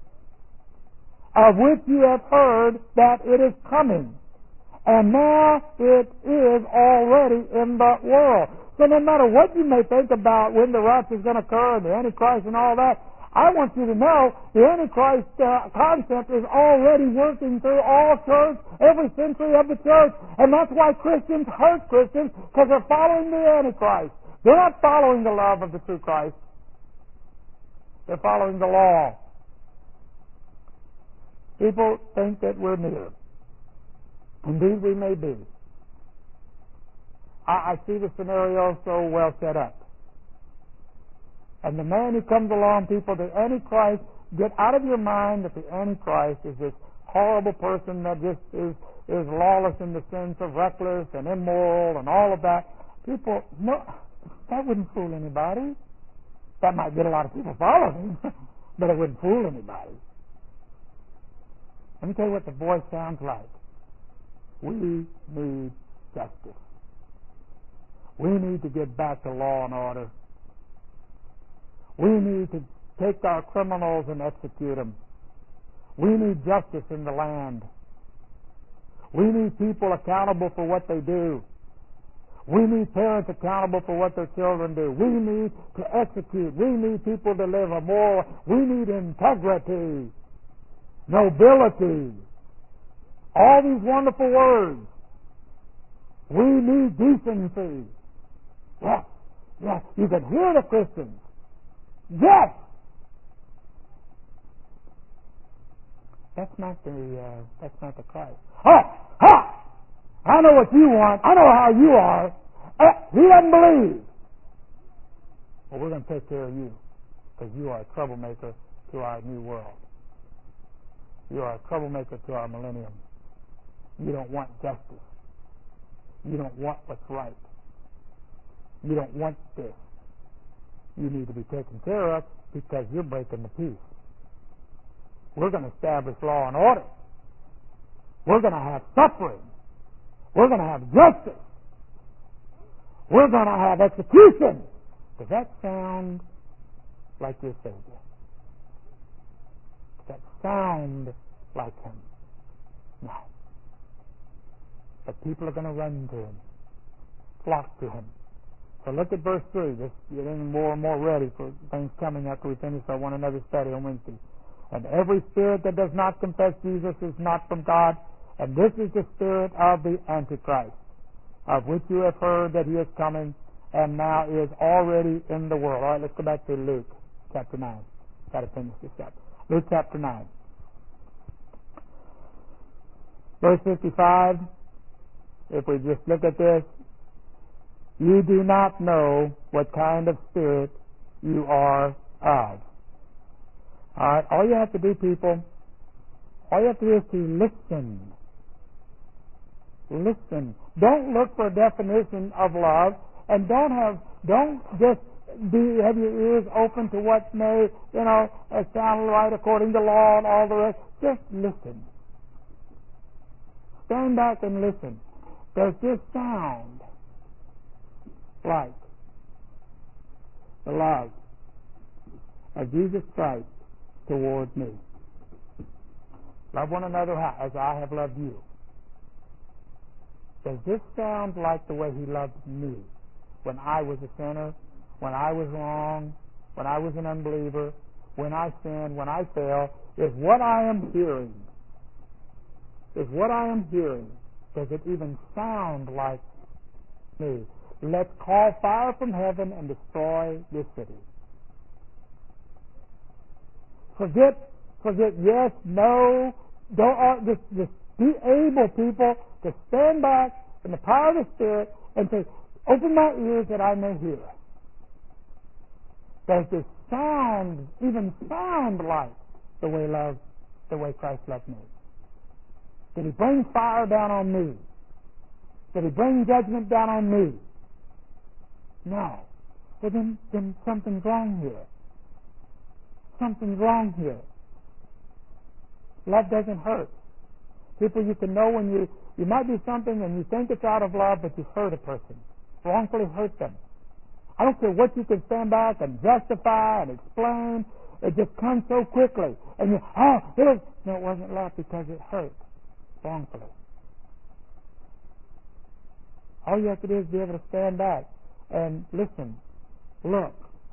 of which you have heard that it is coming. And now it is already in the world. So no matter what you may think about when the rapture is going to occur and the Antichrist and all that, I want you to know the Antichrist uh, concept is already working through all church, every century of the church. And that's why Christians hurt Christians, because they're following the Antichrist. They're not following the love of the true Christ. They're following the law. People think that we're near. Indeed, we may be. I, I see the scenario so well set up. And the man who comes along, people, the Antichrist, get out of your mind that the Antichrist is this horrible person that just is, is lawless in the sense of reckless and immoral and all of that. People, no, that wouldn't fool anybody. That might get a lot of people following, but it wouldn't fool anybody. Let me tell you what the voice sounds like. We need justice. We need to get back to law and order. We need to take our criminals and execute them. We need justice in the land. We need people accountable for what they do. We need parents accountable for what their children do. We need to execute. We need people to live a moral. We need integrity, nobility, all these wonderful words. We need decency. Yes, yes. You can hear the Christians. Yes. That's not the. Uh, that's not the Christ. Oh, ha! I know what you want. I know how you are. Uh, he doesn't believe. Well, we're going to take care of you because you are a troublemaker to our new world. You are a troublemaker to our millennium. You don't want justice. You don't want what's right. You don't want this. You need to be taken care of because you're breaking the peace. We're going to establish law and order. We're going to have suffering. We're going to have justice. We're going to have execution. Does that sound like your Savior? Does that sound like Him? No. But people are going to run to Him, flock to Him. So look at verse three. Just getting more and more ready for things coming after we finish our one another study on Wednesday. And every spirit that does not confess Jesus is not from God, and this is the spirit of the Antichrist, of which you have heard that he is coming, and now is already in the world. All right, let's go back to Luke chapter nine. Got to finish this up. Luke chapter nine. Verse fifty-five, if we just look at this, you do not know what kind of spirit you are of. All right, all you have to do, people, all you have to do is to listen. Listen. Don't look for a definition of love, and don't have, don't just be have your ears open to what may, you know, sound right according to law and all the rest. Just listen. Stand back and listen. Does this sound like the love of Jesus Christ towards me? Love one another as I have loved you. Does this sound like the way He loved me when I was a sinner, when I was wrong, when I was an unbeliever, when I sinned, when I fell? Is what I am hearing, is what I am hearing, does it even sound like me? let's call fire from heaven and destroy this city. Forget, forget yes, no, don't, uh, just, just be able, people, to stand back in the power of the Spirit and say, open my ears that I may hear. Does this sound, even sound like the way love, the way Christ loved me? Did He bring fire down on me? Did He bring judgment down on me? No. Well, then, then something's wrong here. Something's wrong here. Love doesn't hurt. People, you can know when you, you might do something and you think it's out of love, but you've hurt a person, wrongfully hurt them. I don't care what you can stand back and justify and explain. It just comes so quickly. And you, oh, it was, no, it wasn't love because it hurt wrongfully. All you have to do is be able to stand back and listen. Look.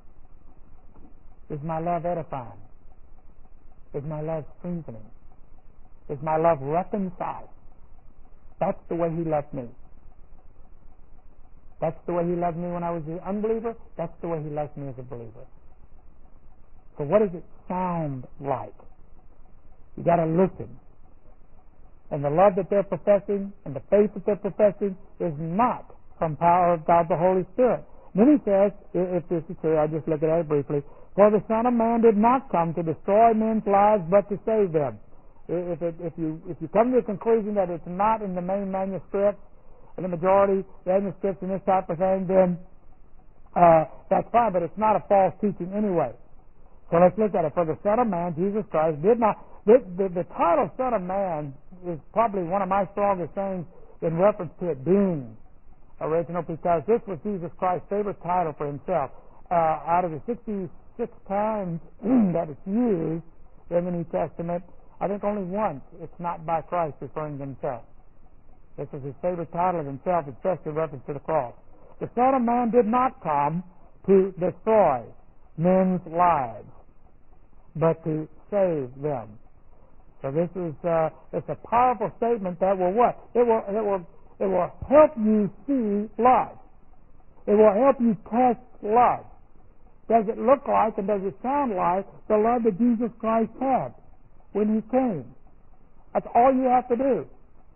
Is my love edifying? Is my love strengthening? Is my love reconciling? That's the way He loved me. That's the way He loved me when I was an unbeliever. That's the way He loves me as a believer. So what does it sound like? You got to listen. And the love that they're professing and the faith that they're professing is not from power of God the Holy Spirit. Then he says, if this is true, I'll just look at it briefly. For the Son of Man did not come to destroy men's lives, but to save them. If, it, if you if you come to the conclusion that it's not in the main manuscript, in the majority manuscripts and this type of thing, then uh, that's fine. But it's not a false teaching anyway. So let's look at it. For the Son of Man, Jesus Christ, did not. The, the, the title Son of Man is probably one of my strongest things in reference to it being original, because this was Jesus Christ's favorite title for Himself. Uh, out of the sixty-six times that it's used in the New Testament, I think only once it's not by Christ referring to Himself. This is His favorite title of Himself, especially in reference to the cross. The Son of Man did not come to destroy men's lives, but to save them. So this is uh, it's a powerful statement that will what? It will it will it will help you see love. It will help you test love. Does it look like and does it sound like the love that Jesus Christ had when He came? That's all you have to do.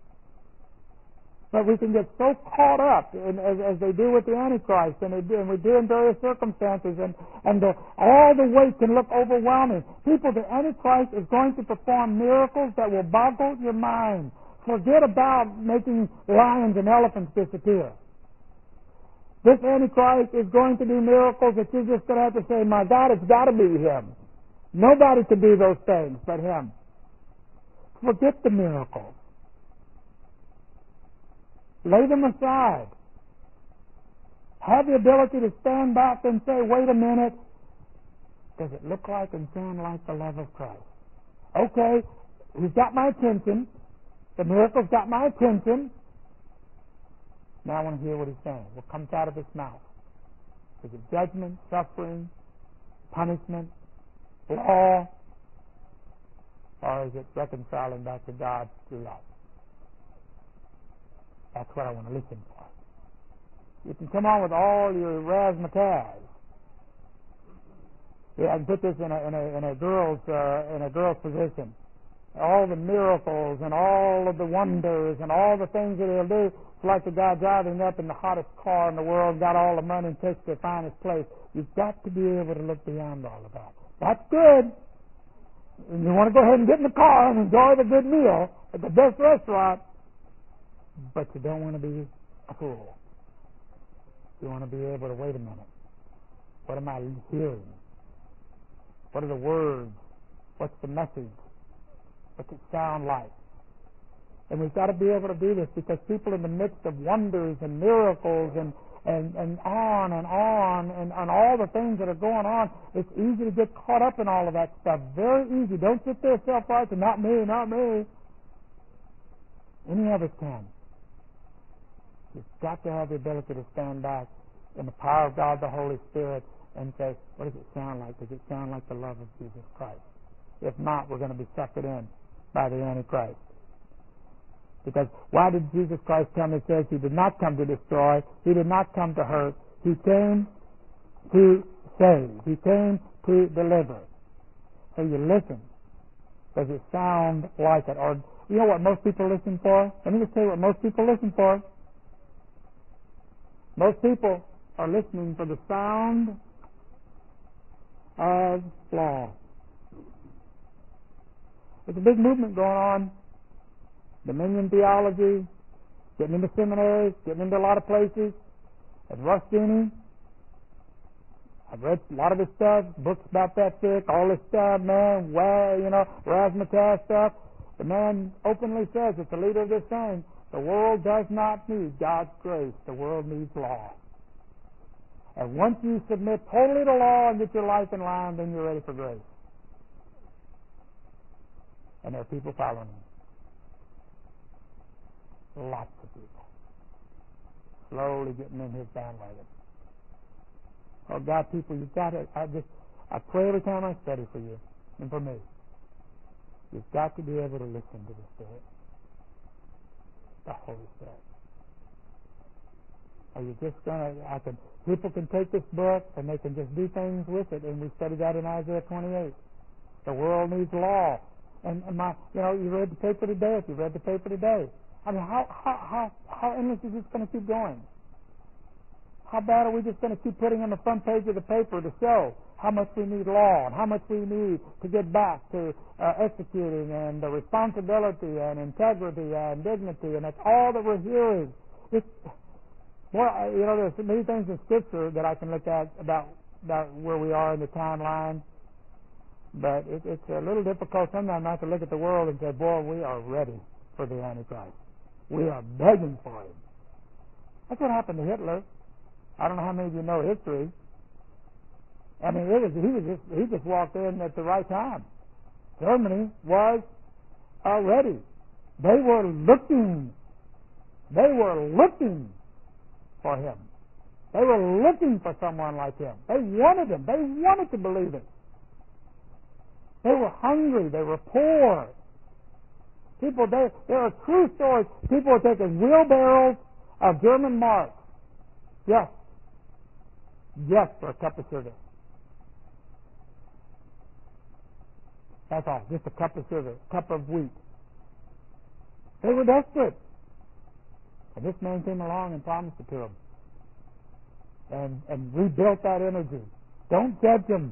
But we can get so caught up, in, as, as they do with the Antichrist, and, they do, and we do in various circumstances, and, and the, all the weight can look overwhelming. People, the Antichrist is going to perform miracles that will boggle your mind. Forget about making lions and elephants disappear. This Antichrist is going to do miracles that you're just going to have to say, my God, it's got to be Him. Nobody can do those things but Him. Forget the miracles. Lay them aside. Have the ability to stand back and say, wait a minute, does it look like and sound like the love of Christ? Okay, He's got my attention. The miracle's got my attention. Now I want to hear what He's saying. What comes out of His mouth? Is it judgment, suffering, punishment, law? Or is it reconciling back to God through love? That's what I want to listen for. You can come on with all your razzmatazz. Yeah, I can put this in a in a in a girl's uh, in a girl's position. All the miracles and all of the wonders and all the things that He'll do. It's like the guy driving up in the hottest car in the world, got all the money and takes to the finest place. You've got to be able to look beyond all of that. That's good. And you want to go ahead and get in the car and enjoy the good meal at the best restaurant. But you don't want to be a fool. You want to be able to, wait a minute. What am I hearing? What are the words? What's the message? What's it sound like? And we've got to be able to do this, because people in the midst of wonders and miracles and, and, and on and on and, and all the things that are going on, it's easy to get caught up in all of that stuff. Very easy. Don't sit there self-righteous. Not me, not me. Any of us can. You've got to have the ability to stand back in the power of God, the Holy Spirit, and say, what does it sound like? Does it sound like the love of Jesus Christ? If not, we're going to be suckered in by the Antichrist. Because why did Jesus Christ come? It says He did not come to destroy. He did not come to hurt. He came to save. He came to deliver. So you listen. Does it sound like it? Or you know what most people listen for? Let me just tell you what most people listen for. Most people are listening for the sound of law. There's a big movement going on. Dominion theology, getting into seminaries, getting into a lot of places. At Rushdoony, I've read a lot of his stuff, books about that thick, all this stuff, man, well, you know, razzmatazz stuff. The man openly says, it's the leader of this thing, the world does not need God's grace, the world needs law. And once you submit totally to law and get your life in line, then you're ready for grace. And there are people following him. Lots of people. Slowly getting in his bandwagon. Oh, God, people, you've got to, I just, I pray every time I study for you and for me. You've got to be able to listen to the Spirit. The Holy Spirit. Are you just going to, I can, people can take this book and they can just do things with it, and we studied that in Isaiah twenty-eight. The world needs law. And, and my, you know, you read the paper today, if you read the paper today, I mean, how how how how endless is this going to keep going? How bad are we just going to keep putting on the front page of the paper to show how much we need law and how much we need to get back to uh, executing and the responsibility and integrity and dignity, and that's all that we're hearing. It's, well, you know, there's many things in Scripture that I can look at about about where we are in the timeline, but it, it's a little difficult sometimes not to look at the world and say, boy, we are ready for the Antichrist. We are begging for him. That's what happened to Hitler. I don't know how many of you know history. I mean, it was, he was just, he just walked in at the right time. Germany was uh, ready. They were looking. They were looking for him. They were looking for someone like him. They wanted him. They wanted to believe him. They were hungry. They were poor. People, they, there are true stories. People are taking wheelbarrows of German marks. Yes. Yes, for a cup of sugar. That's all. Just a cup of sugar, a cup of wheat. They were desperate. And this man came along and promised it to them. And, and rebuilt that energy. Don't judge them.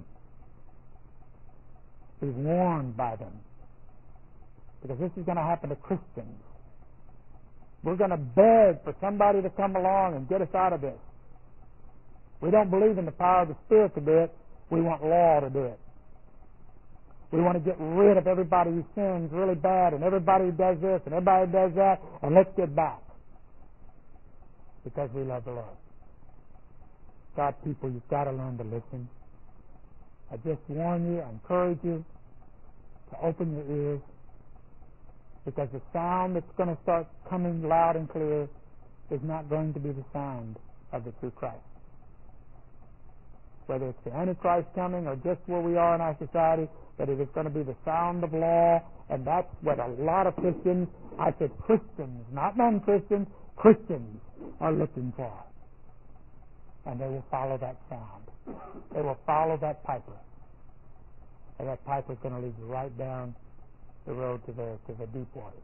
Be warned by them. Because this is going to happen to Christians. We're going to beg for somebody to come along and get us out of this. We don't believe in the power of the Spirit to do it. We want law to do it. We want to get rid of everybody who sins really bad and everybody who does this and everybody who does that, and let's get back. Because we love the Lord. God, people, you've got to learn to listen. I just warn you, I encourage you to open your ears, because the sound that's going to start coming loud and clear is not going to be the sound of the true Christ. Whether it's the Antichrist coming or just where we are in our society, that it is going to be the sound of law, and that's what a lot of Christians, I said Christians, not non-Christians, Christians are looking for. And they will follow that sound. They will follow that piper. And that piper is going to lead you right down the road to the to the deep waters.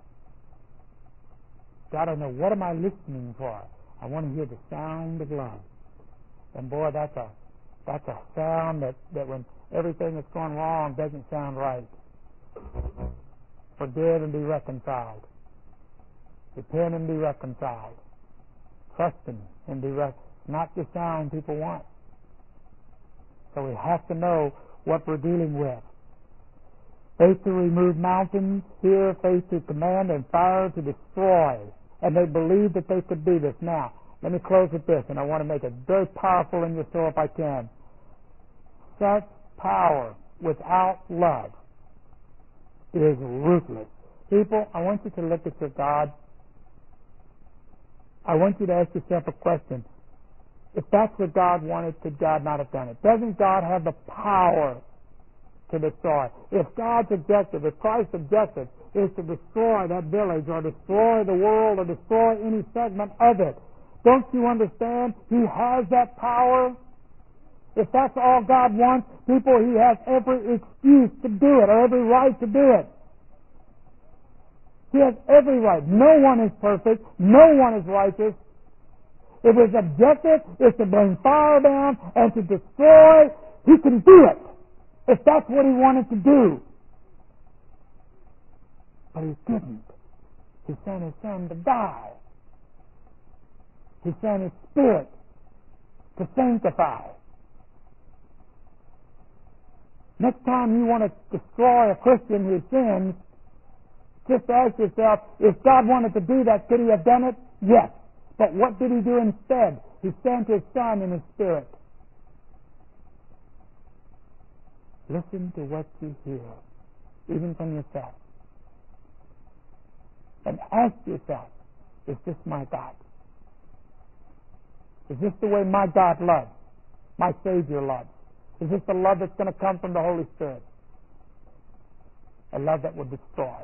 God, I know, what am I listening for? I want to hear the sound of love. And boy, that's a that's a sound that, that when everything that's going wrong doesn't sound right. Forgive and be reconciled. Repent and be reconciled. Trust Him and be reconciled. Not the sound people want. So we have to know what we're dealing with. Faith to remove mountains, here faith to command, and fire to destroy. And they believed that they could do this. Now, let me close with this, and I want to make it very powerful in your soul if I can. Such power without love is ruthless. People, I want you to look at your God. I want you to ask yourself a question. If that's what God wanted, could God not have done it? Doesn't God have the power to destroy? If God's objective, if Christ's objective is to destroy that village or destroy the world or destroy any segment of it. Don't you understand? He has that power. If that's all God wants, people, He has every excuse to do it or every right to do it. He has every right. No one is perfect. No one is righteous. If His objective is to bring fire down and to destroy, He can do it if that's what He wanted to do. But He didn't. He sent His Son to die. He sent His Spirit to sanctify. Next time you want to destroy a Christian who sins, just ask yourself, if God wanted to do that, could He have done it? Yes. But what did He do instead? He sent His Son and His Spirit. Listen to what you hear, even from yourself. And ask yourself, is this my God? Is this the way my God loves? My Savior loves? Is this the love that's going to come from the Holy Spirit? A love that will destroy?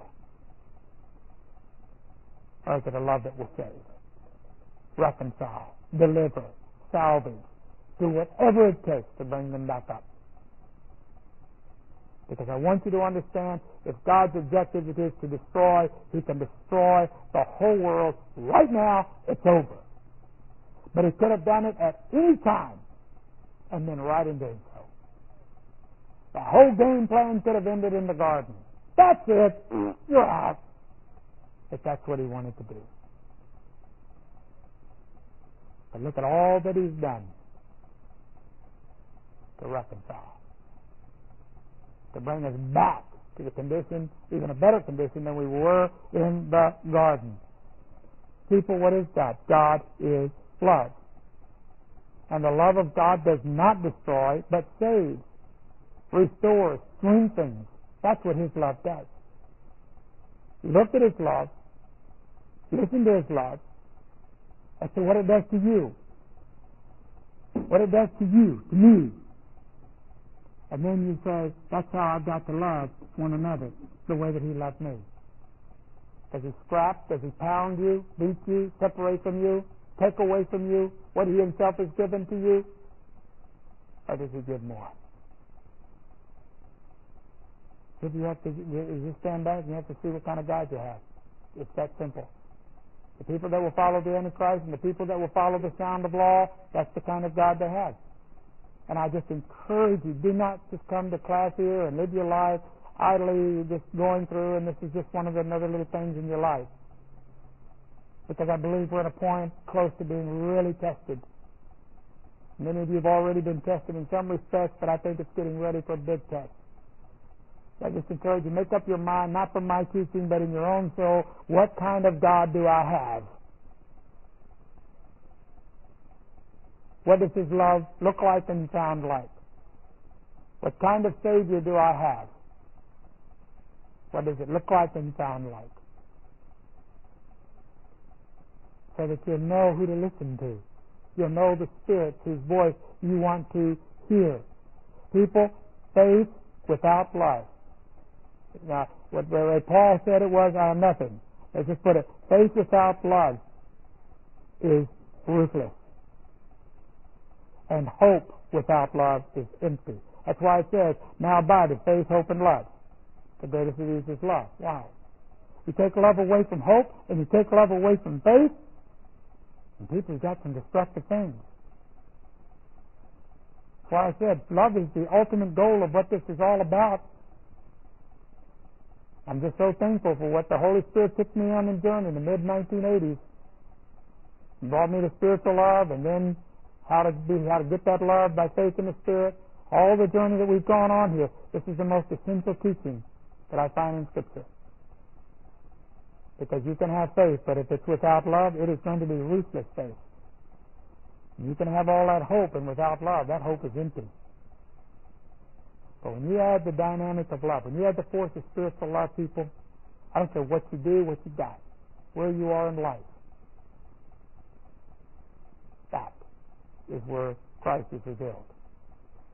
Or is it a love that will save, reconcile, deliver, salvage, do whatever it takes to bring them back up? Because I want you to understand, if God's objective it is to destroy, He can destroy the whole world right now. It's over. But He could have done it at any time and been right in doing so. The whole game plan could have ended in the garden. That's it. You're out. If that's what He wanted to do. But look at all that He's done to reconcile, to bring us back to the condition, even a better condition than we were in the garden. People, what is God? God is love. And the love of God does not destroy, but saves, restores, strengthens. That's what His love does. Look at His love. Listen to His love. As to what it does to you. What it does to you, to me. And then you say, that's how I've got to love one another, the way that He loved me. Does He scrap? Does He pound you, beat you, separate from you, take away from you what He Himself has given to you? Or does He give more? If you have to, you just stand back and you have to see what kind of God you have. It's that simple. The people that will follow the Antichrist and the people that will follow the sound of law, that's the kind of God they have. And I just encourage you, do not just come to class here and live your life idly just going through and this is just one of the other little things in your life. Because I believe we're at a point close to being really tested. Many of you have already been tested in some respects, but I think it's getting ready for a big test. I just encourage you, make up your mind, not from my teaching, but in your own soul, what kind of God do I have? What does His love look like and sound like? What kind of Savior do I have? What does it look like and sound like? So that you'll know who to listen to. You'll know the Spirit whose voice you want to hear. People, faith without love. Now, what where Paul said it was, I am nothing. Let's just put it, faith without love is ruthless. And hope without love is empty. That's why it says, now abideth faith, hope, and love. The greatest of these is love. Why? You take love away from hope, and you take love away from faith, and people have got some destructive things. That's why I said, love is the ultimate goal of what this is all about. I'm just so thankful for what the Holy Spirit took me on a journey in the mid nineteen eighties. He brought me to spiritual love, and then how to be, how to get that love by faith in the Spirit. All the journey that we've gone on here, this is the most essential teaching that I find in Scripture. Because you can have faith, but if it's without love, it is going to be ruthless faith. You can have all that hope, and without love, that hope is empty. But when you add the dynamic of love, when you add the force of spiritual love, people, I don't care what you do, what you got, where you are in life. That is where Christ is revealed.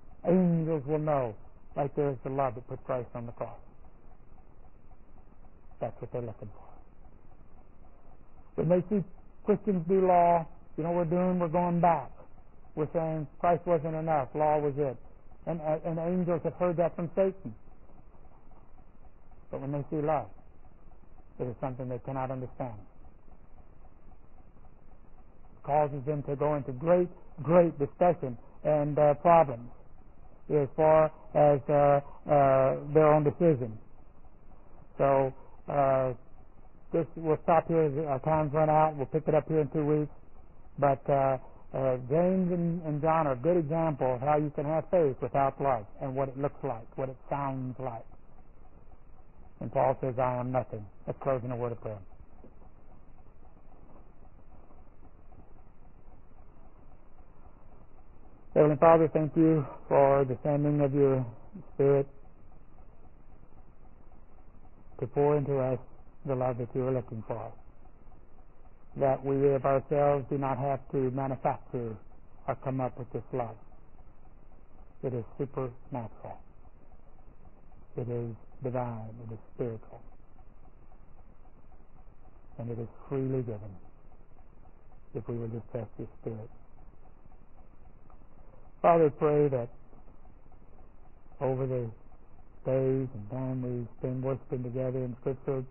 Angels will know right there is the love that put Christ on the cross. That's what they're looking for. When they see Christians do law, you know what we're doing? We're going back. We're saying Christ wasn't enough. Law was it. And, uh, and angels have heard that from Satan. But when they see love, it is something they cannot understand. It causes them to go into great, great discussion and uh, problems as far as uh, uh, their own decisions. So uh, this we'll stop here. Our time's run out. We'll pick it up here in two weeks. But uh, uh, James and, and John are a good example of how you can have faith without love and what it looks like, what it sounds like. And Paul says, I am nothing. Let's close in a word of prayer. Heavenly Father, thank you for the sending of your Spirit to pour into us the love that you are looking for. That we of ourselves do not have to manufacture or come up with this love. It is supernatural. It is divine. It is spiritual. And it is freely given if we will just trust your Spirit. Father, pray that over the days and time we spend worshiping together in Scripture,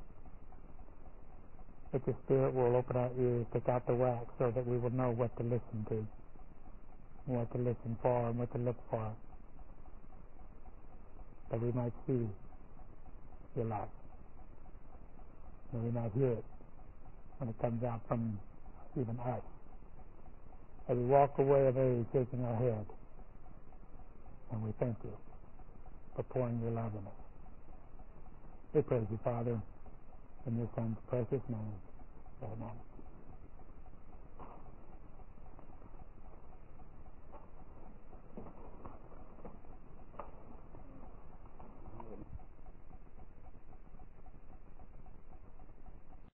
that your Spirit will open our ears, take out the wax, so that we will know what to listen to, and what to listen for, and what to look for, that we might see your love, that we might hear it when it comes out from even us. As we walk away of age, shaking our head, and we thank you for pouring your love in us. We praise you, Father, in your Son's precious name. Amen.